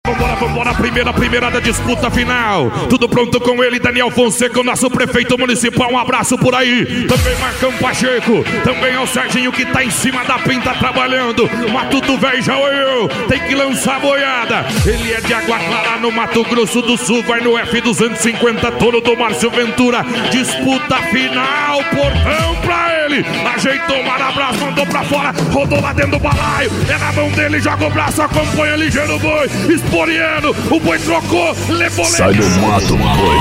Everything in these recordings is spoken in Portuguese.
Vambora, primeira da disputa final. Tudo pronto com ele, Daniel Fonseca, o nosso prefeito municipal. Um abraço por aí. Também Marcão Pacheco. Também é o Serginho que tá em cima da pinta trabalhando. Matuto Velho já olhou. Tem que lançar a boiada. Ele é de Água Clara, no Mato Grosso do Sul. Vai no F250, touro do Márcio Ventura. Disputa final, portão pra ele. Ajeitou o Marabras, mandou pra fora. Rodou lá dentro do balaio. É na mão dele, joga o braço, acompanha ligeiro boi. Esporiano, o boi trocou, levou. Sai do mato, boi,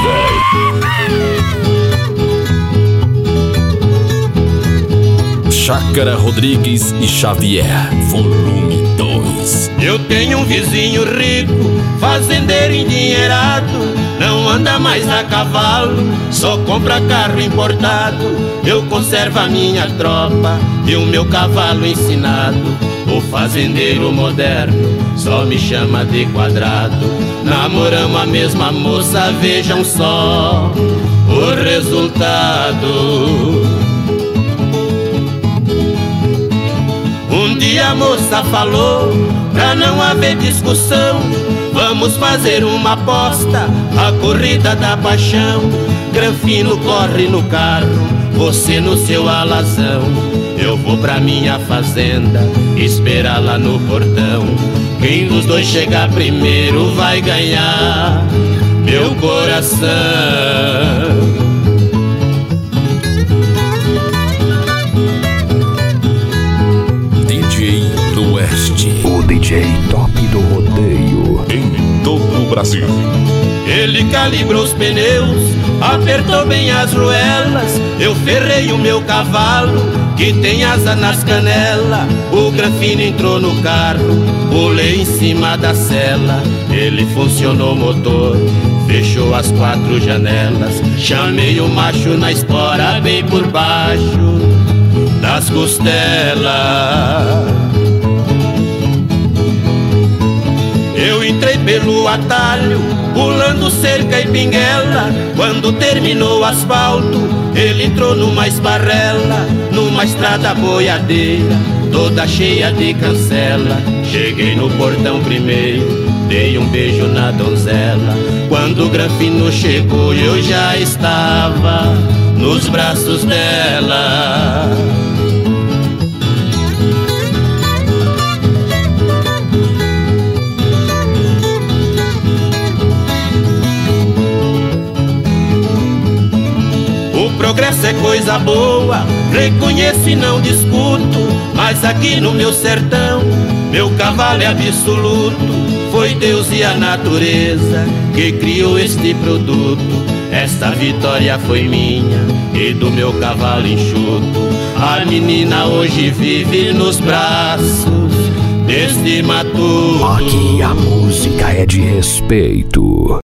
velho. Chácara Rodrigues e Xavier, volume 2. Eu tenho um vizinho rico, fazendeiro endinheirado. Não anda mais a cavalo, só compra carro importado. Eu conservo a minha tropa e o meu cavalo ensinado. O fazendeiro moderno só me chama de Quadrado. Namoramos a mesma moça, vejam só o resultado. Um dia a moça falou, pra não haver discussão, vamos fazer uma aposta, a corrida da paixão. Granfino corre no carro, você no seu alazão. Eu vou pra minha fazenda, esperar lá no portão. Quem dos dois chegar primeiro vai ganhar meu coração. DJ do Oeste, o DJ top do rodeio em todo o Brasil. Ele calibrou os pneus, apertou bem as ruelas. Eu ferrei o meu cavalo, que tem asa nas canelas. O Granfino entrou no carro, pulei em cima da sela. Ele funcionou o motor, fechou as 4 janelas. Chamei o macho na espora, bem por baixo das costelas. Eu entrei pelo atalho, pulando cerca e pinguela. Quando terminou o asfalto, ele entrou numa esparrela, numa estrada boiadeira, toda cheia de cancela. Cheguei no portão primeiro, dei um beijo na donzela. Quando o Granfino chegou, eu já estava nos braços dela. O progresso é coisa boa, reconheço e não discuto. Mas aqui no meu sertão, meu cavalo é absoluto. Foi Deus e a natureza que criou este produto. Esta vitória foi minha e do meu cavalo enxuto. A menina hoje vive nos braços deste matuto. Aqui a música é de respeito.